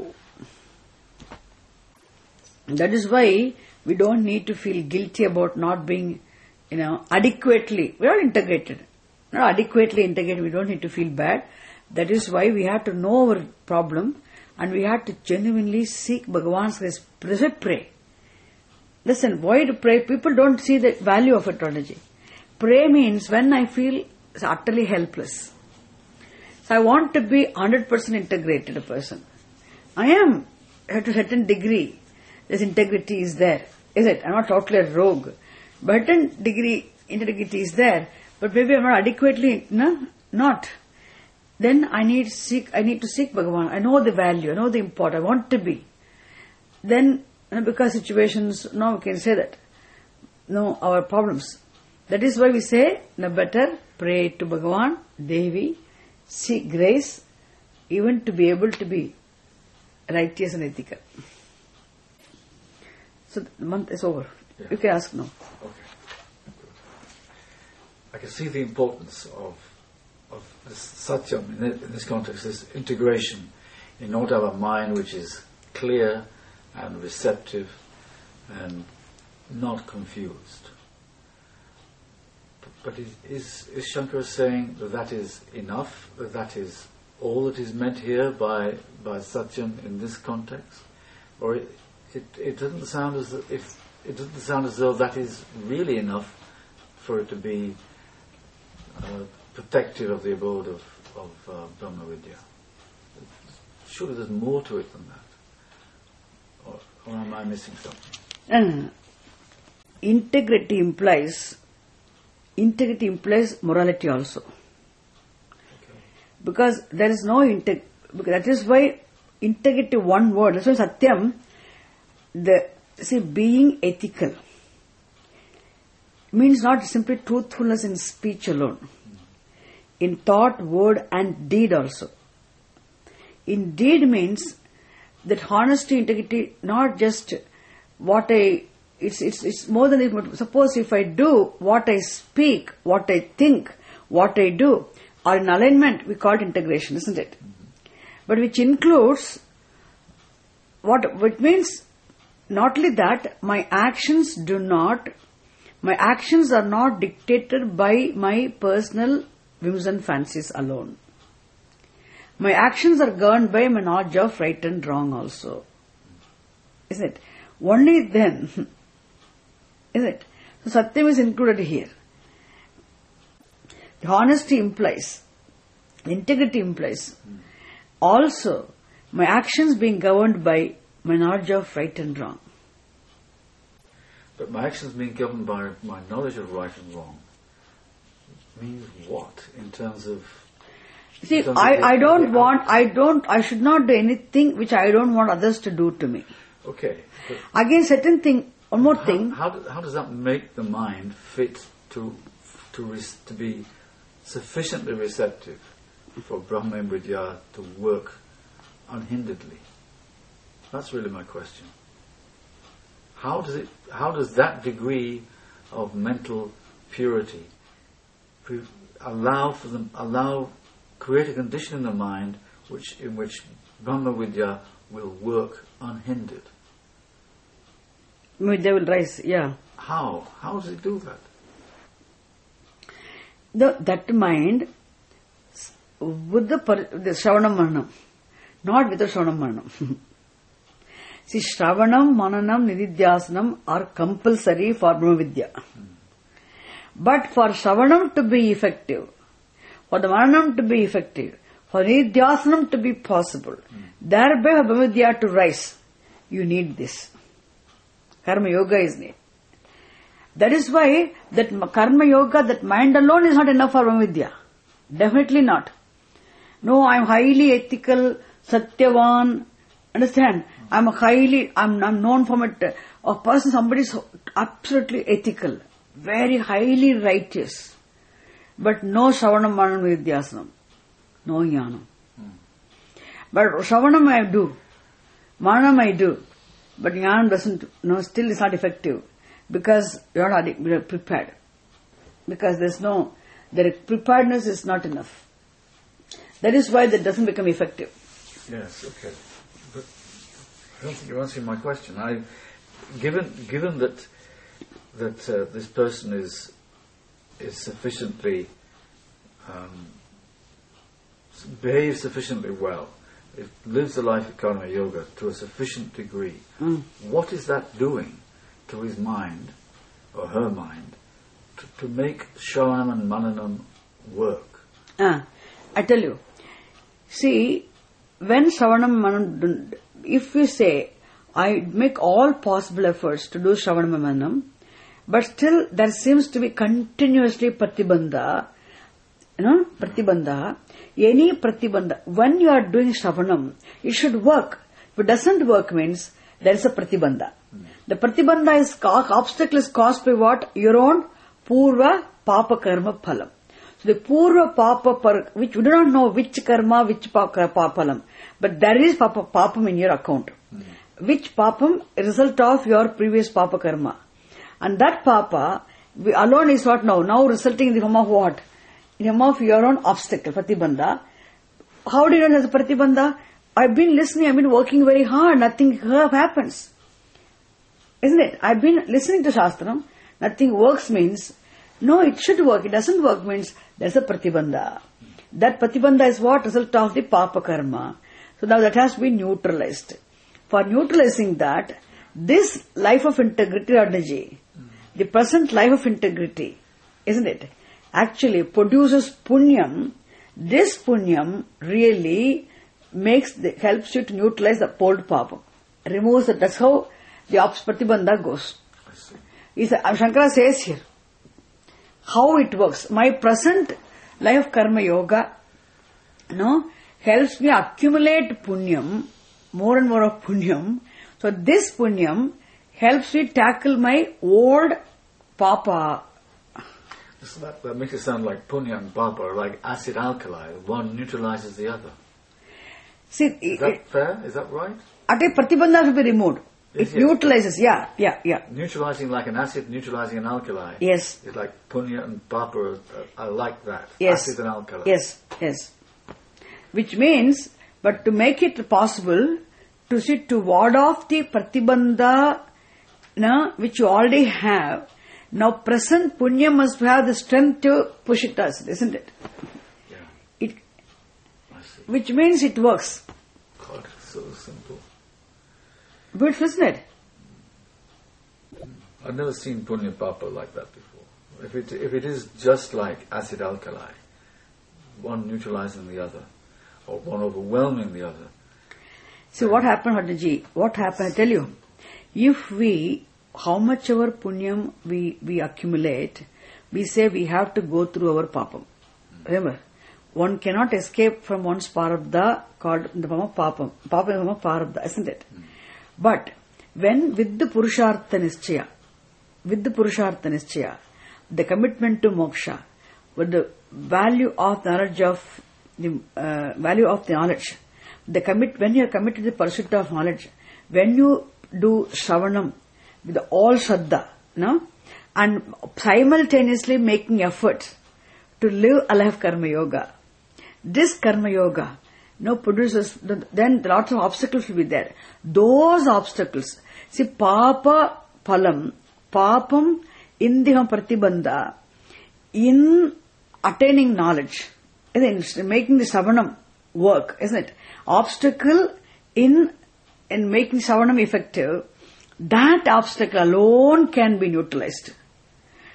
That is why we don't need to feel guilty about not being, you know, adequately, we are integrated. Not adequately integrated, we don't need to feel bad. That is why we have to know our problem and we have to genuinely seek Bhagavan's grace. Pray. Listen, why to pray? People don't see the value of astrology. Pray means when I feel utterly helpless. So I want to be one hundred percent integrated a person. I am at a certain degree. This integrity is there. Is it? I'm not totally a rogue. But certain degree integrity is there. But maybe I'm not adequately, no, not. Then I need seek. I need to seek Bhagavan. I know the value. I know the import. I want to be. Then, you know, because situations, no, we can say that. No, our problems. That is why we say, no, better pray to Bhagavan, Devi, seek grace, even to be able to be righteous and ethical. So the month is over. Yeah. You can ask now. Okay. I can see the importance of of this satyam in, it, in this context, this integration. In order to have a mind which is clear and receptive and not confused. But, but is, is, is Shankara saying that that is enough? That that is all that is meant here by by satyam in this context? Or it it, it doesn't sound as if it doesn't sound as though that is really enough for it to be uh, protective of the abode of, of uh, Brahma Vidya. Surely there's more to it than that. Or, or am I missing something? And integrity implies integrity implies morality also. Okay. Because there is no integ. That is why integrity, one word. That's why Satyam, the see being ethical means not simply truthfulness in speech alone. In thought, word and deed also. In deed means that honesty, integrity, not just what I, it's, it's, it's more than, it, suppose if I do what I speak, what I think, what I do, are in alignment, we call it integration, isn't it? Mm-hmm. But which includes, what, which means, not only that, my actions do not, my actions are not dictated by my personal whims and fancies alone. My actions are governed by my knowledge of right and wrong also. Is it? Only then, is it? So Satyam is included here. The honesty implies, integrity implies, also my actions being governed by my knowledge of right and wrong. But my actions being governed by my knowledge of right and wrong means what in terms of? See, terms I, of I don't the want, I don't, I should not do anything which I don't want others to do to me. Okay. Again, certain thing, one more how, thing. How, do, how does that make the mind fit to to res, to be sufficiently receptive for Brahma Vidya to work unhinderedly? That's really my question. How does it? How does that degree of mental purity allow for them? Allow create a condition in the mind which in which Brahma Vidya will work unhindered. They will rise. Yeah. How? How does it do that? The that mind with the the Shravanam Mananam, not with the Shravanam Mananam. See, Shravanam, Mananam, Nididhyasanam are compulsory for Brahma Vidya. Hmm. But for Shravanam to be effective, for the Mananam to be effective, for Nidhyasanam to be possible, mm. thereby Brahmavidya to rise, you need this. Karma Yoga is needed. That is why that Karma Yoga, that mind alone is not enough for Brahmavidya. Definitely not. No, I am highly ethical, Satyavan, understand? I am highly, I am known from it, a person, somebody is absolutely ethical, very highly righteous, but no Shravanam, Mananam, Nidhyasanam, no Jnanam. Hmm. But Shravanam I do, Mananam I do, but Jnanam doesn't, no, still is not effective, because you are not prepared. Because there is no, the preparedness is not enough. That is why that doesn't become effective. Yes, okay. But I don't think you're answering my question. I, given given that that uh, this person is is sufficiently um, behaves sufficiently well, it lives the life of Karma Yoga to a sufficient degree, mm. what is that doing to his mind or her mind to, to make Shravanam and Mananam work? Ah, I tell you. See, when Shravanam Mananam, if we say, I make all possible efforts to do Shravanam and Mananam, but still there seems to be continuously pratibandha, you know, pratibandha, any pratibandha. When you are doing Shravanam, it should work. If it doesn't work means there is a pratibandha. Mm. The pratibandha is, obstacle is caused by what? Your own purva papa karma phalam. So the purva papa, par, which we do not know which karma, which papa papalam, but there is papa papam in your account. Mm. Which papam? A result of your previous papa karma. And that papa we alone is what now? Now resulting in the form of what? In the form of your own obstacle, pratibandha. How do you know there's a pratibandha? I've been listening, I've been working very hard, nothing happens. Isn't it? I've been listening to Shastram, nothing works means, no, it should work, it doesn't work means there's a pratibandha. That pratibandha is what? Result of the papa karma. So now that has been neutralized. For neutralizing that, this life of integrity, Radhaji, the present life of integrity, isn't it, actually produces punyam. This punyam really makes the, helps you to neutralize the old papa. Removes it. That's how the ops pratibandha goes. I see. Is Shankara says here how it works. My present life of karma yoga, no, helps me accumulate punyam, more and more of punyam. So this punyam helps me tackle my old papa. So that, that makes it sound like punya and papa are like acid alkali. One neutralizes the other. See, is that it, fair? Is that right? At a pratibandha to be removed. Yes, it yes. neutralizes, yeah, yeah, yeah. Neutralizing like an acid, neutralizing an alkali. Yes. It's like punya and papa are, are like that. Yes. Acid and alkali. Yes, yes. Which means, but to make it possible to see, to ward off the pratibandha, na, which you already have, now present punya must have the strength to push it us, isn't it? Yeah. It, I see. Which means it works. God, it's so simple. Beautiful, isn't it? I've never seen punya papa like that before. If it if it is just like acid alkali, one neutralizing the other, or one overwhelming the other. See what happened, Hadaji? What happened? I tell you, if we, how much our punyam we, we accumulate, we say we have to go through our papam. Mm. Remember, one cannot escape from one's parabdha called in the form of papam. Papam is the form of parabdha, isn't it? Mm. But when with the purushartha nischaya, with the purushartha nischaya, the commitment to moksha, with the value of the knowledge of the uh, value of the knowledge, the commit when you are committed to the pursuit of knowledge, when you do shravanam with all shraddha, no, and simultaneously making efforts to live a life of karma yoga, this karma yoga, no, produces, then lots of obstacles will be there. Those obstacles, see, papa phalam, papam indiham pratibandha, in attaining knowledge, in making the shravanam work, isn't it? Obstacle in in making shravanam effective, that obstacle alone can be neutralized.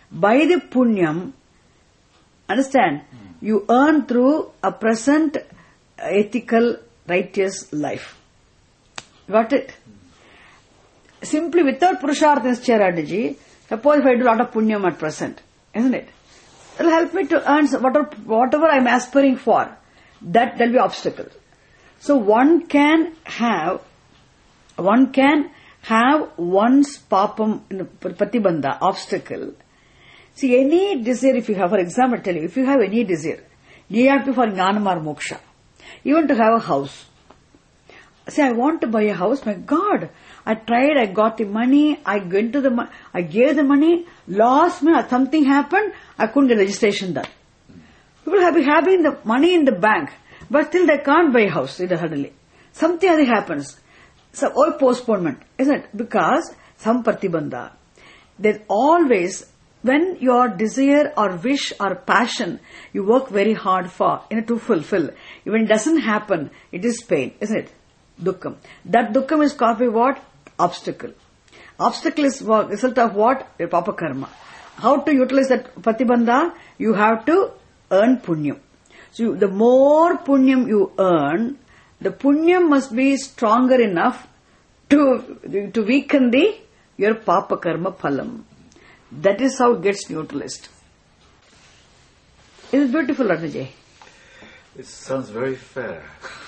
by the punyam, understand, mm. you earn through a present ethical, righteous life. Got it? Mm. Simply without Purushartha strategy, suppose if I do a lot of punyam at present, isn't it? It will help me to earn whatever, whatever I am aspiring for. That will be obstacle. So one can have, one can have one's papam, patibandha, obstacle. See, any desire if you have, for example, I tell you, if you have any desire, you have to for jnanam or moksha. You want to have a house. Say, I want to buy a house. My God, I tried, I got the money, I went to the, I gave the money, lost me, something happened, I couldn't get registration done. People have been having the money in the bank, but still they can't buy a house suddenly. Something other happens. So, or postponement, isn't it? Because some pratibandha. There's always, when your desire or wish or passion, you work very hard for, you know, to fulfill. When it doesn't happen, it is pain, isn't it? Dukkam. That dukkam is caused by what? Obstacle. Obstacle is what? Result of what? Your papa karma. How to utilize that pratibandha? You have to earn punyam. So, you, the more punyam you earn, the punyam must be stronger enough to to weaken the your papa karma phalam. That is how it gets neutralized. It is beautiful, Rajay. It sounds very fair.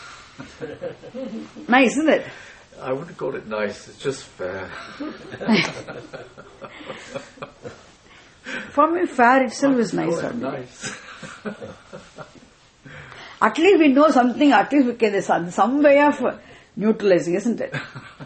Nice, isn't it? I wouldn't call it nice, it's just fair. For me, fair itself is nice. Call it nice. At least we know something, at least we can, there's some, some way of neutralizing, isn't it?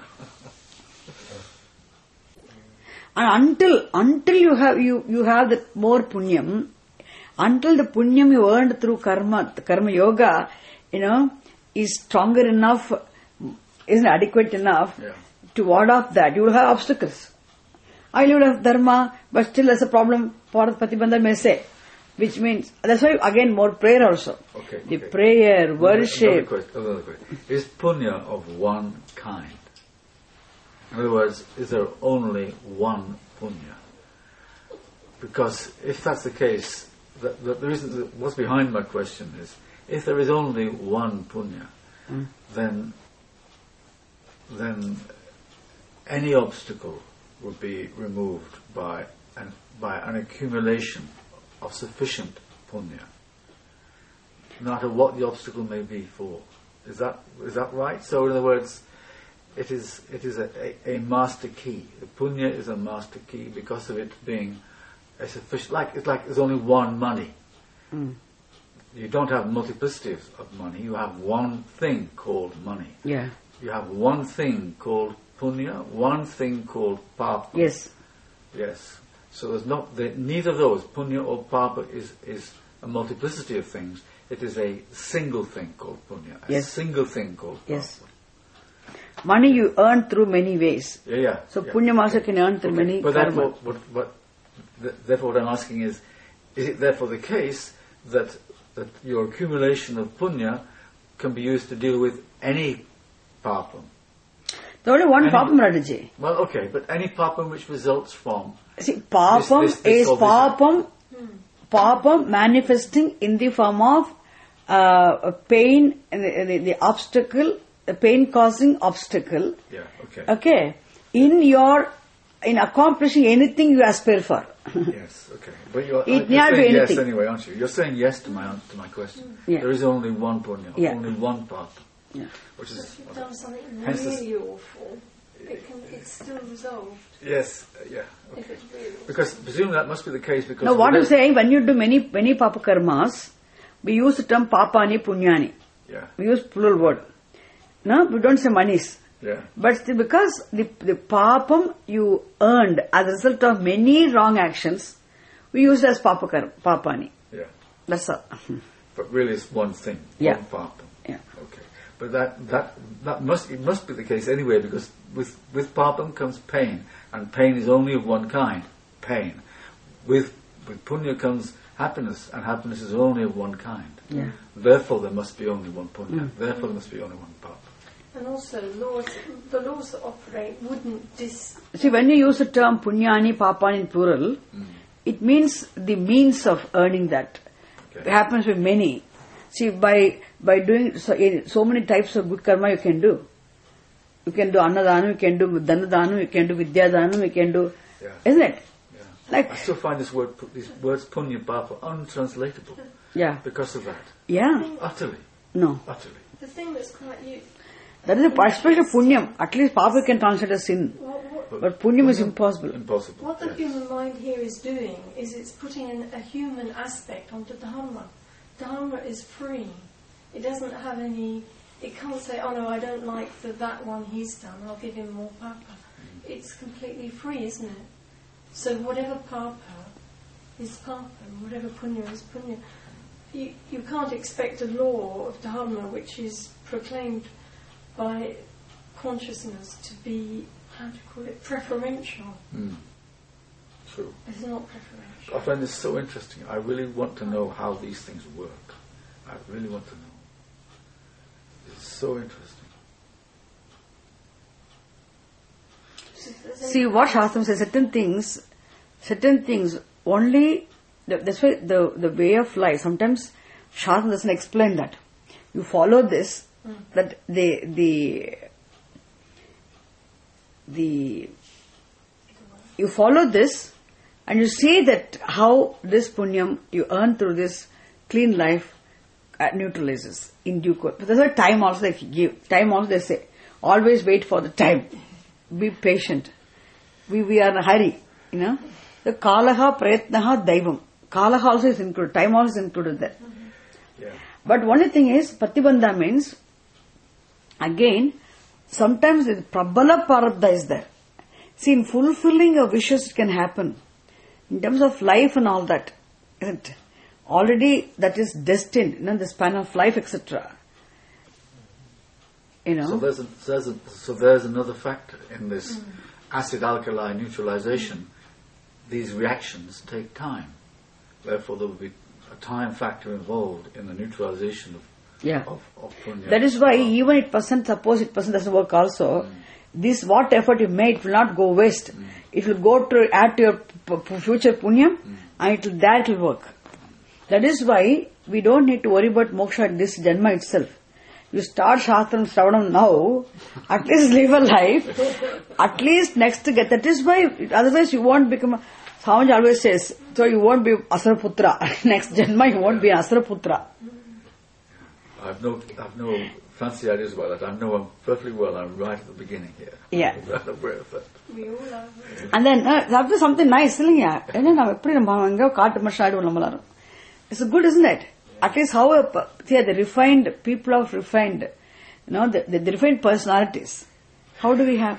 And until, until you have, you, you have the more punyam, until the punyam you earned through karma, the karma yoga, you know, is stronger enough, isn't adequate enough yeah. to ward off that, you will have obstacles. I will have dharma, but still there's a problem, Parat Pratibandha may say. Which means, that's why again more prayer also. Okay, the okay. prayer, worship. Another question, another question. Is punya of one kind? In other words, is there only one punya? Because if that's the case, the, the, the reason, that what's behind my question is, if there is only one punya, mm. then then any obstacle would be removed by an, by an accumulation of sufficient punya, no matter what the obstacle may be for. Is that is that right? So, in other words, it is it is a, a, a master key. The punya is a master key because of it being a sufficient. Like it's like there's only one money. Mm. You don't have multiplicity of money. You have one thing called money. Yeah. You have one thing called punya, one thing called papa. Yes. Yes. So there's not the, neither of those, punya or papa, is is a multiplicity of things. It is a single thing called punya. A yes. single thing called papa. Yes. Money you earn through many ways. Yeah, yeah. So yeah. punya also okay. can earn through okay. many. But therefore, what, what, th- therefore, what I'm asking is, is it therefore the case that that your accumulation of punya can be used to deal with any papam? There's only one any, papam, Radhaji. Well, okay, but any papam which results from. See, papam this, this, this is papam, hmm. papam manifesting in the form of uh, pain, the, the, the obstacle, the pain causing obstacle. Yeah, okay. Okay. In your, in accomplishing anything you aspire for. Yes, okay. But you're, it you're saying yes anything. anyway, aren't you? You're saying yes to my to my question. Yeah. There is only one punya, yeah. only one papam. Yeah. Which is, if you've done something hence really awful, it can, it's still resolved. Yes, uh, yeah. Okay. If it's really because presumably that must be the case because... Now what I'm saying, when you do many many papa karmas, we use the term papani, punyani. Yeah. We use plural word. No, we don't say manis. Yeah. But still because the, the papam you earned as a result of many wrong actions, we use it as papa kar, papani. Yeah. That's all. But really it's one thing, yeah. one papam. Yeah. Okay. But that that that must it must be the case anyway because with with papam comes pain, and pain is only of one kind, pain. With with punya comes happiness, and happiness is only of one kind. Yeah. Therefore there must be only one punya. Mm. Therefore there must be only one papam. And also laws, the laws that operate wouldn't dis... See, when you use the term punyani, papani in plural, mm. it means the means of earning that. Okay. It happens with many. See, by by doing so, so many types of good karma you can do. You can do annadhanam, you can do dhanadhanam, you can do vidyadhanam, you can do, Yeah. isn't it? Yeah. Like, I still find this word, these words punya papa untranslatable yeah, because of that. yeah, Utterly, no. utterly. The thing that's quite you. That is a especially punyam. At least papa you can translate as sin, What, what, but punyam is impossible. Impossible. what the yes. human mind here is doing is it's putting in a human aspect onto Dharma. Dharma is free. It doesn't have any. It can't say, "Oh no, I don't like the, that one he's done. I'll give him more papa." It's completely free, isn't it? So whatever papa is papa, and whatever punya is punya. You, you can't expect a law of Dharma which is proclaimed by consciousness to be, how do you call it, preferential. Mm. True. It's not preferential. I find this so interesting. I really want to know how these things work. I really want to know. It's so interesting. See what Shastram says, certain things, certain things only, the, that's why the, the way of life, sometimes Shastram doesn't explain that. You follow this, Mm. that the, the, the, you follow this and you see that how this punyam you earn through this clean life uh, neutralizes in due course. But that's why time also they give. Time also they say, always wait for the time. Be patient. We, we are in a hurry, you know. The kalaha, prayatnaha, daivam. Kalaha also is included. Time also is included there. Yeah. But only thing is, pratibandha means, again, sometimes the prabala parabdha is there. See, in fulfilling your wishes it can happen. In terms of life and all that, isn't it? Already that is destined, you know, the span of life, et cetera. You know. So there's, a, there's a, so there's another factor in this mm. acid-alkali neutralization. These reactions take time. Therefore, there will be a time factor involved in the neutralization of yeah. of, of punya. That is why even it person, suppose it person doesn't work also, mm. this what effort you made will not go waste. Mm. It will go to add to your p- p- future punyam mm. and it will, that will work. That is why we don't need to worry about moksha at this janma itself. You start Shastram Shravanam now, at least live a life, at least next to get. That is why, otherwise you won't become, a, Swamiji always says, so you won't be Asaraputra. Next janma you won't be Asaraputra. I have no, I have no fancy ideas about that. I know I'm perfectly well. I'm right at the beginning here. Yeah. I'm right aware of that. We all are. And then, uh, that was something nice, isn't it? It's good, isn't it? At least how, a, see, the refined, people of refined, you know, the, the, the refined personalities. How do we have?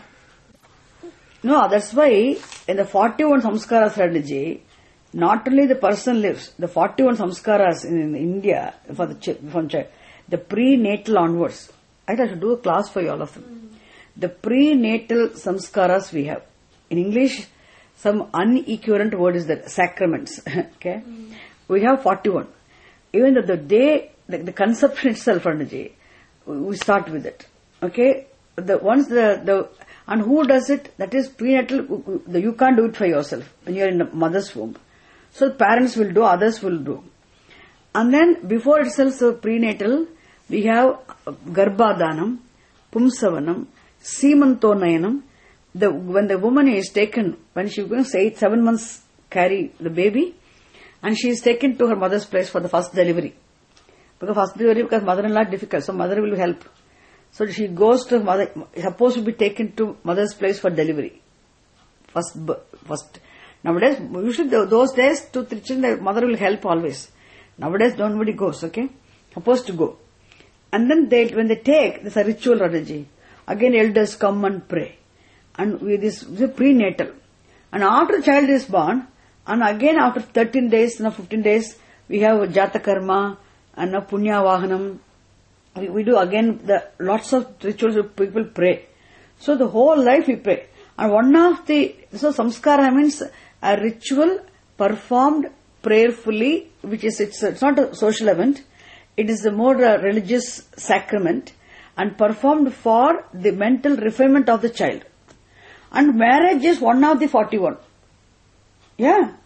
No, that's why in the forty-one samskara strategy, not only the person lives, the forty-one samskaras in, in India, for the ch- from ch- the prenatal onwards. I should do a class for you, all of them. Mm. The prenatal samskaras we have. In English, some unequivalent word is that, sacraments. Okay? Mm. We have forty-one. Even the, the day, the, the conception itself, Ranji, we start with it. Okay? The once the, the, and who does it? That is prenatal, the, you can't do it for yourself when you are in the mother's womb. So the parents will do, others will do. And then before itself, so prenatal, we have garbhadanam, pumsavanam, semantonayanam. The, when the woman is taken, when she goes eight, seven months carry the baby, and she is taken to her mother's place for the first delivery. Because first delivery, because mother-in-law is difficult, so mother will help. So she goes to mother, supposed to be taken to mother's place for delivery. First, first. Nowadays, usually those days, two, three children, the mother will help always. Nowadays, nobody goes, okay? Supposed to go. And then they, when they take, there's a ritual, Radhaji. Again, elders come and pray. And we, this, this is prenatal. And after the child is born, and again after thirteen days, you know, fifteen days, we have Jatakarma and a Punya Vahanam. We, we do again the lots of rituals people pray. So the whole life we pray. And one of the, so samskara means a ritual performed prayerfully, which is, it's, it's not a social event. It is a more uh, religious sacrament and performed for the mental refinement of the child. And marriage is one of the forty-one. Yeah.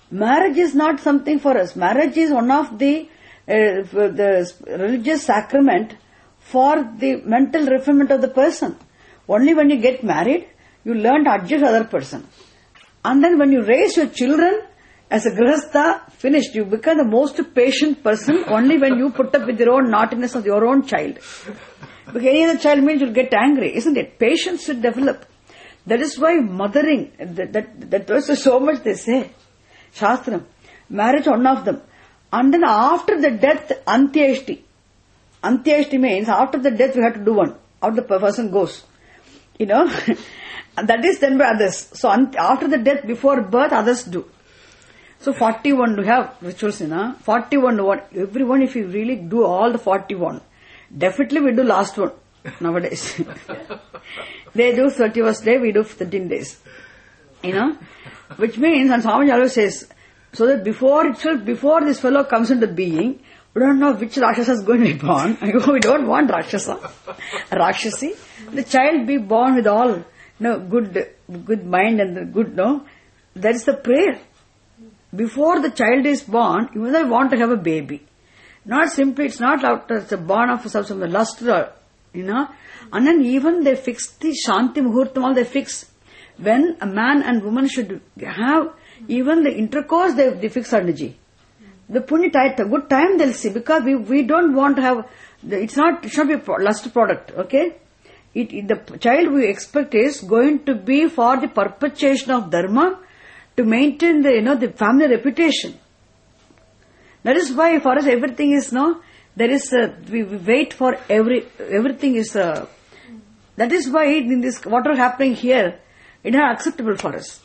Marriage is not something for us. Marriage is one of the, uh, the religious sacrament for the mental refinement of the person. Only when you get married, you learn to adjust other person. And then when you raise your children, as a grihastha, finished. You become the most patient person only when you put up with your own naughtiness of your own child. Because any other child means you'll get angry, isn't it? Patience should develop. That is why mothering, that, that, that was so much they say. Shastram, marriage, one of them. And then after the death, Antyeshti. Antyeshti means after the death we have to do one. After the person goes. You know, that is done by others. So after the death, before birth, others do. So forty-one, we have rituals, you know. forty-one, one, everyone, if you really do all the forty-one, definitely we do last one nowadays. They do thirty-first day, we do thirteen days. You know, which means, and Swami always says, so that before itself, before this fellow comes into being, we don't know which Rakshasa is going to be born. I go, we don't want Rakshasa. Rakshasi. The child be born with all, you know, good, good mind and the good, no. That is the prayer. Before the child is born, you mother want to have a baby. Not simply, it's not out, it's a born of some, some lust, you know. And then even they fix the Shanti Muhurtam, all they fix. When a man and woman should have, even the intercourse, they, they fix energy. The punya tight, good time they'll see, because we, we don't want to have, the, it's not, it should be a lust product, okay? It, it, the child we expect is going to be for the perpetuation of dharma, to maintain the, you know, the family reputation. That is why for us everything is, no, there is, a, we, we wait for every, everything is, a, that is why in this, what are happening here, it is not acceptable for us.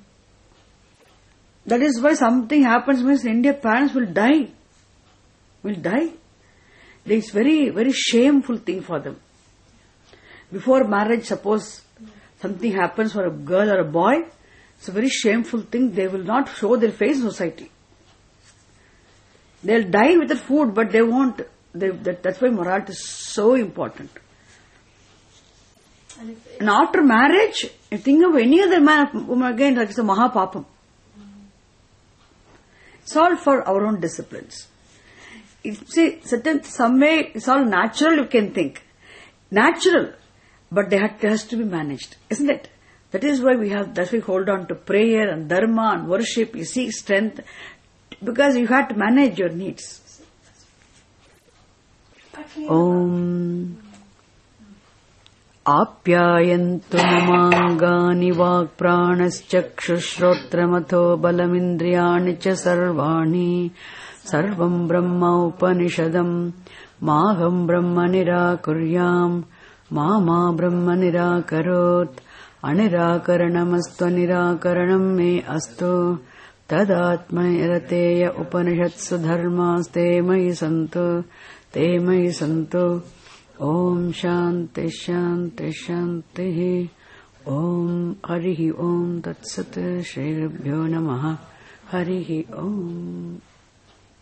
That is why something happens means in India parents will die. Will die. It is very, very shameful thing for them. Before marriage, suppose something happens for a girl or a boy, it's a very shameful thing. They will not show their face in society. They'll die with the food, but they won't. They, that, that's why morality is so important. And, if, and after marriage, you think of any other man or woman again, like it's a mahapapam. It's all for our own disciplines. It, see, certain, some way, it's all natural, you can think. Natural, but they have, it has to be managed, isn't it? That is why we have, that's why we hold on to prayer and dharma and worship. You seek strength because you have to manage your needs. Om Apyayantu mamangani vak pranaschakshushrotramatho balamindriyani cha sarvani sarvam brahma upanishadam maham brahma nirakuryam mama brahma nirakarot Anirakaranamastu nirakaranam me astu tadatmayarateya upanishatsu dharmaste mayi santu te mayi santu Om Shanti Shanti Shanti Om Harihi Om Tat Sat Shri Gurubhyo Namaha Harihi Om